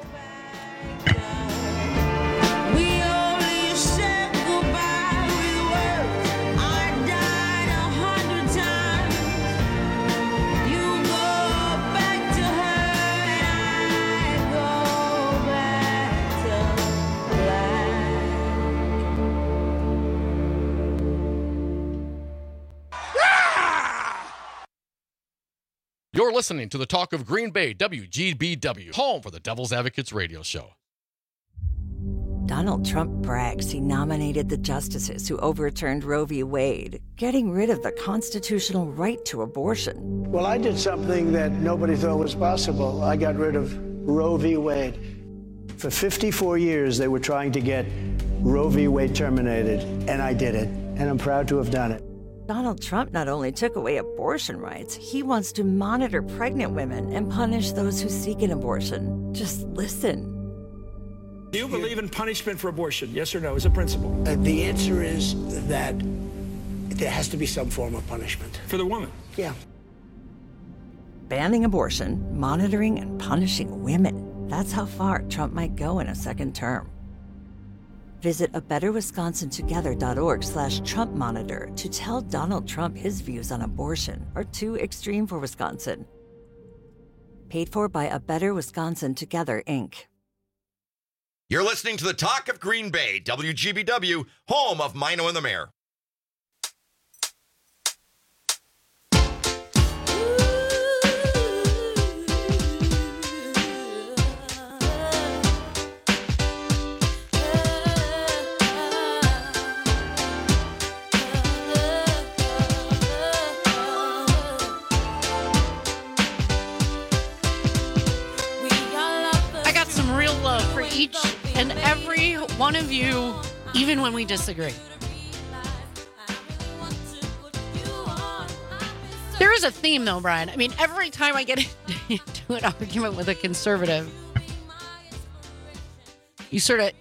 You're listening to the Talk of Green Bay, W G B W, home for the Devil's Advocates radio show. Donald Trump brags he nominated the justices who overturned Roe v. Wade, getting rid of the constitutional right to abortion. Well, I did something that nobody thought was possible. I got rid of Roe v. Wade. For fifty-four years, they were trying to get Roe v. Wade terminated, and I did it, and I'm proud to have done it. Donald Trump not only took away abortion rights, he wants to monitor pregnant women and punish those who seek an abortion. Just listen. Do you believe in punishment for abortion? Yes or no, as a principle? Uh, the answer is that there has to be some form of punishment. For the woman? Yeah. Banning abortion, monitoring and punishing women. That's how far Trump might go in a second term. Visit a better wisconsin together dot org slash Trump monitor to tell Donald Trump his views on abortion are too extreme for Wisconsin. Paid for by A Better Wisconsin Together, Incorporated. You're listening to the Talk of Green Bay, W G B W, home of Mino and the Mayor. Each and every one of you, even when we disagree. There is a theme, though, Brian. I mean, every time I get into an argument with a conservative, you sort of,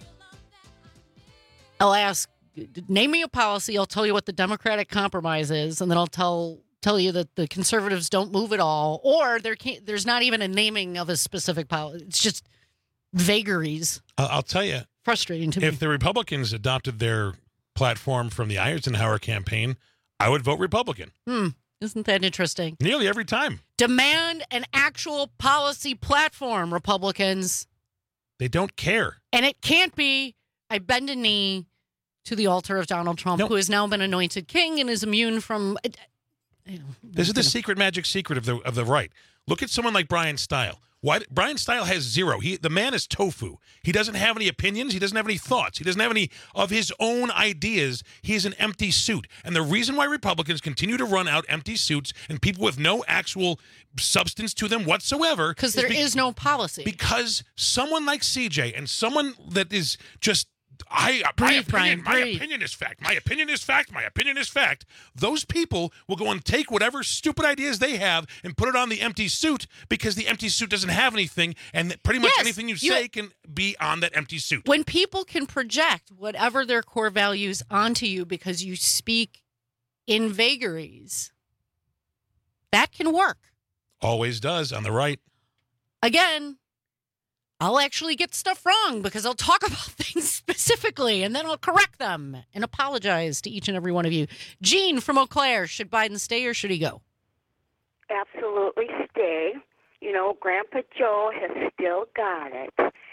I'll ask, name me a policy, I'll tell you what the Democratic compromise is, and then I'll tell tell you that the conservatives don't move at all, or there can't, there's not even a naming of a specific policy. It's just vagaries. I'll tell you. Frustrating to me. If the Republicans adopted their platform from the Eisenhower campaign, I would vote Republican. Hmm. Isn't that interesting? Nearly every time. Demand an actual policy platform, Republicans. They don't care. And it can't be, I bend a knee to the altar of Donald Trump, nope. who has now been anointed king and is immune from... You know, this is the secret magic secret of the of the right. Look at someone like Brian Stile. Why, Brian Stile has zero. He, the man is tofu. He doesn't have any opinions. He doesn't have any thoughts. He doesn't have any of his own ideas. He's an empty suit. And the reason why Republicans continue to run out empty suits and people with no actual substance to them whatsoever. Because there be- is no policy. Because someone like C J and someone that is just... I, breathe, my opinion, Brian, my breathe. opinion is fact. My opinion is fact. My opinion is fact. Those people will go and take whatever stupid ideas they have and put it on the empty suit because the empty suit doesn't have anything, and pretty much yes, anything you, you say can be on that empty suit. When people can project whatever their core values onto you because you speak in vagaries, that can work. Always does on the right. Again, I'll actually get stuff wrong because I'll talk about things specifically and then I'll correct them and apologize to each and every one of you. Jean from Eau Claire, should Biden stay or should he go? Absolutely stay. You know, Grandpa Joe has still got it.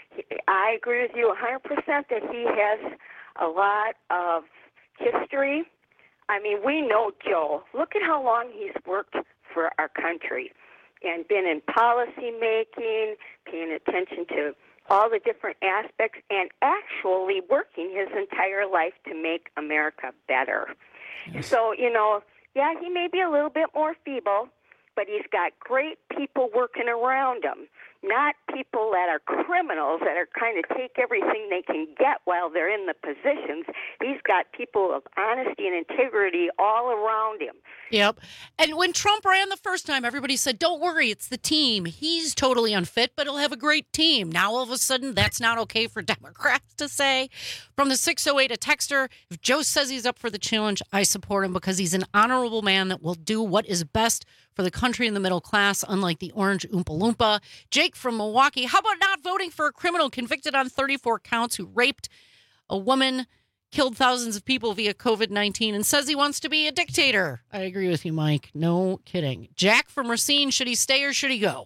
I agree with you one hundred percent that he has a lot of history. I mean, we know Joe. Look at how long he's worked for our country and been in policy making, paying attention to all the different aspects, and actually working his entire life to make America better. Yes. So, you know, yeah, he may be a little bit more feeble, but he's got great people working around him not people that are criminals that are trying to take everything they can get while they're in the positions. He's got people of honesty and integrity all around him. Yep. And when Trump ran the first time, everybody said, don't worry, it's the team. He's totally unfit, but he'll have a great team. Now, all of a sudden, that's not okay for Democrats to say. From the six oh eight, a texter, if Joe says he's up for the challenge, I support him because he's an honorable man that will do what is best for the country and the middle class, unlike the orange Oompa Loompa. Jake from Milwaukee, how about not voting for a criminal convicted on thirty-four counts who raped a woman, killed thousands of people via covid nineteen, and says he wants to be a dictator? I agree with you, Mike. No kidding. Jack from Racine, should he stay or should he go?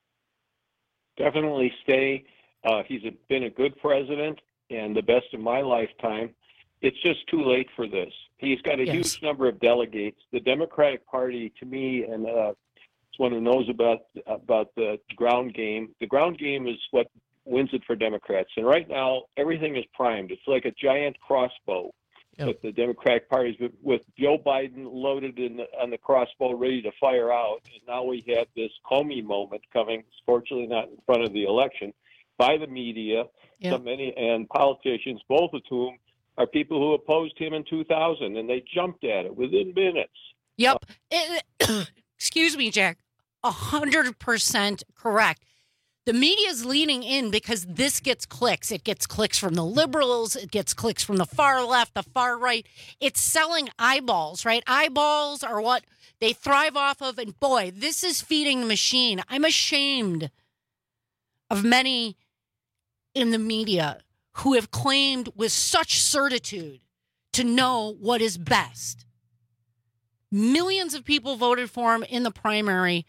Definitely stay. Uh, he's a, been a good president and the best of my lifetime. It's just too late for this. He's got a yes. huge number of delegates. The Democratic Party, to me, and uh, someone who knows about about the ground game, the ground game is what wins it for Democrats. And right now, everything is primed. It's like a giant crossbow yep. that the Democratic Party is with Joe Biden loaded in the, on the crossbow, ready to fire out. And now we have this Comey moment coming, fortunately not in front of the election, by the media, yep. so many and politicians, both of whom are people who opposed him in two thousand, and they jumped at it within minutes. Yep. Uh, Excuse me, Jack. A hundred percent correct. The media is leaning in because this gets clicks. It gets clicks from the liberals. It gets clicks from the far left, the far right. It's selling eyeballs, right? Eyeballs are what they thrive off of. And boy, this is feeding the machine. I'm ashamed of many in the media who have claimed with such certitude to know what is best. Millions of people voted for him in the primary.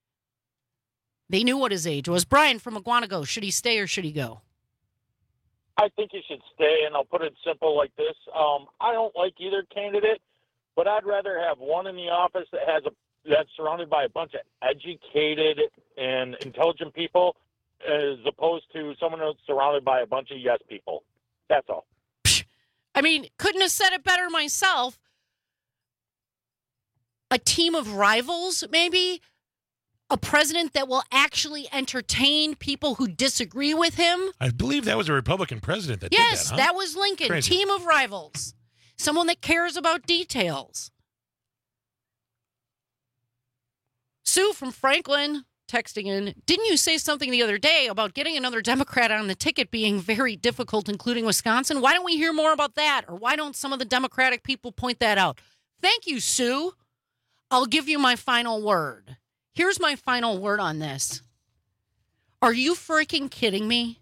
They knew what his age was. Brian from Aguanago, should he stay or should he go? I think he should stay, and I'll put it simple like this. Um, I don't like either candidate, but I'd rather have one in the office that has a that's surrounded by a bunch of educated and intelligent people as opposed to someone that's surrounded by a bunch of yes people. That's all. I mean, couldn't have said it better myself. A team of rivals, maybe? A president that will actually entertain people who disagree with him? I believe that was a Republican president that yes, did that, huh? that was Lincoln. Crazy. Team of rivals. Someone that cares about details. Sue from Franklin texting in, didn't you say something the other day about getting another Democrat on the ticket being very difficult, including Wisconsin? Why don't we hear more about that? Or why don't some of the Democratic people point that out? Thank you, Sue. I'll give you my final word. Here's my final word on this. Are you freaking kidding me?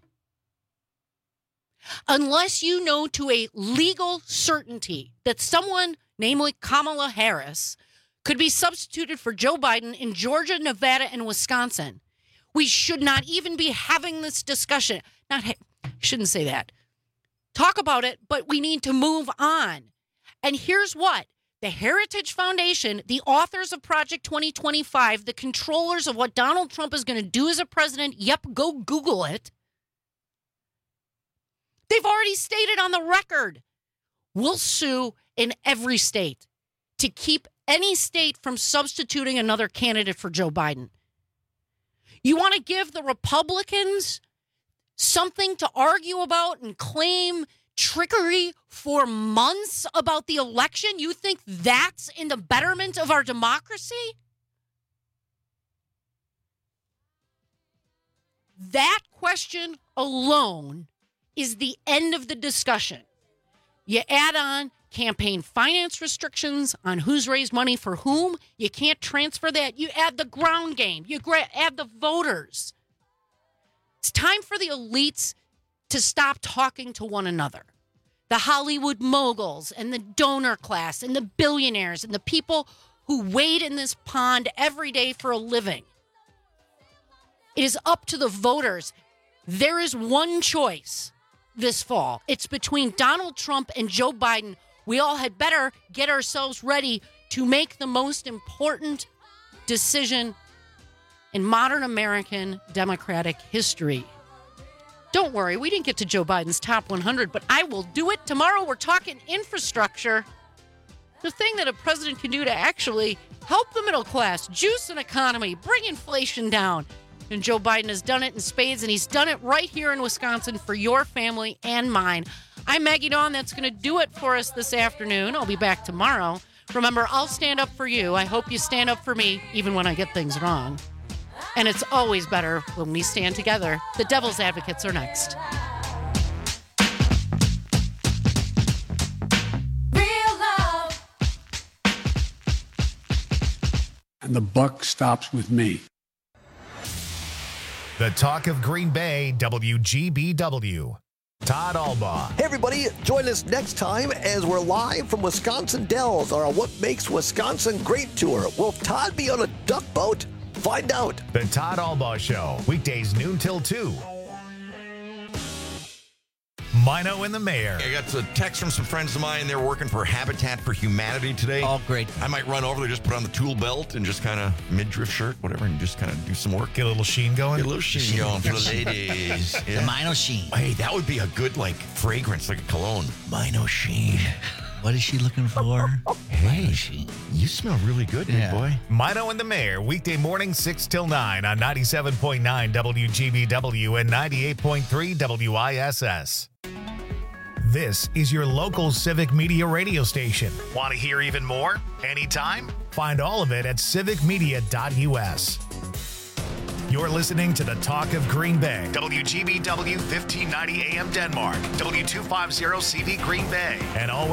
Unless you know to a legal certainty that someone, namely Kamala Harris, could be substituted for Joe Biden in Georgia, Nevada, and Wisconsin, we should not even be having this discussion. Not, I shouldn't say that. Talk about it, but we need to move on. And here's what. The Heritage Foundation, the authors of Project twenty twenty-five, the controllers of what Donald Trump is going to do as a president, yep, go Google it. They've already stated on the record, we'll sue in every state to keep any state from substituting another candidate for Joe Biden. You want to give the Republicans something to argue about and claim trickery for months about the election? You think that's in the betterment of our democracy? That question alone is the end of the discussion. You add on campaign finance restrictions on who's raised money for whom. You can't transfer that. You add the ground game. You add the voters. It's time for the elites to stop talking to one another. The Hollywood moguls and the donor class and the billionaires and the people who wade in this pond every day for a living. It is up to the voters. There is one choice this fall. It's between Donald Trump and Joe Biden. We all had better get ourselves ready to make the most important decision in modern American democratic history. Don't worry, we didn't get to Joe Biden's top one hundred, but I will do it. Tomorrow we're talking infrastructure. The thing that a president can do to actually help the middle class, juice an economy, bring inflation down. And Joe Biden has done it in spades, and he's done it right here in Wisconsin for your family and mine. I'm Maggie Dawn. That's going to do it for us this afternoon. I'll be back tomorrow. Remember, I'll stand up for you. I hope you stand up for me, even when I get things wrong. And it's always better when we stand together. The Devil's Advocates are next. Real love. And the buck stops with me. The Talk of Green Bay, W G B W. Todd Albaugh. Hey, everybody, join us next time as we're live from Wisconsin Dells on our What Makes Wisconsin Great tour. Will Todd be on a duck boat? Find out. The Todd Albaugh Show, weekdays noon till two. Mino and the Mayor. I got a text from some friends of mine. They're working for Habitat for Humanity today. Oh, great. I might run over there, just put on the tool belt and just kind of midriff shirt, whatever, and just kind of do some work. Get a little sheen going? Get a little sheen going for the ladies. Yeah. The Mino Sheen. Hey, that would be a good, like, fragrance, like a cologne. Mino Sheen. What is she looking for? Hey, she, you smell really good, Yeah. big boy. Mino and the Mayor, weekday morning, six till nine on ninety-seven point nine W G B W and ninety-eight point three W I S S. This is your local civic media radio station. Want to hear even more? Anytime? Find all of it at civic media dot U S. You're listening to the Talk of Green Bay. W G B W fifteen ninety A M Denmark. W two fifty C V Green Bay. And always